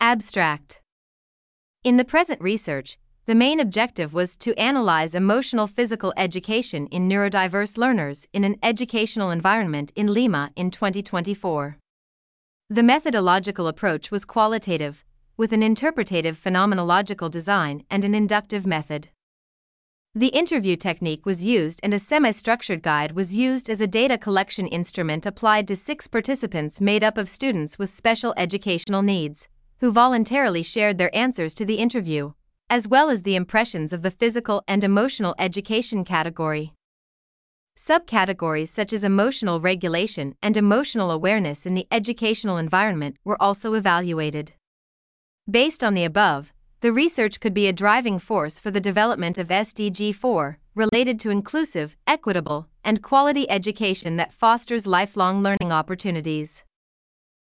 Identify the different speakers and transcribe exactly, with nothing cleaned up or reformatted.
Speaker 1: Abstract. In the present research, the main objective was to analyze emotional physical education in neurodiverse learners in an educational environment in Lima in twenty twenty-four. The methodological approach was qualitative, with an interpretative phenomenological design and an inductive method. The interview technique was used and a semi-structured guide was used as a data collection instrument applied to six participants made up of students with special educational needs, who voluntarily shared their answers to the interview, as well as the impressions of the physical and emotional education category. Subcategories such as emotional regulation and emotional awareness in the educational environment were also evaluated. Based on the above, the research could be a driving force for the development of S D G four, related to inclusive, equitable, and quality education that fosters lifelong learning opportunities.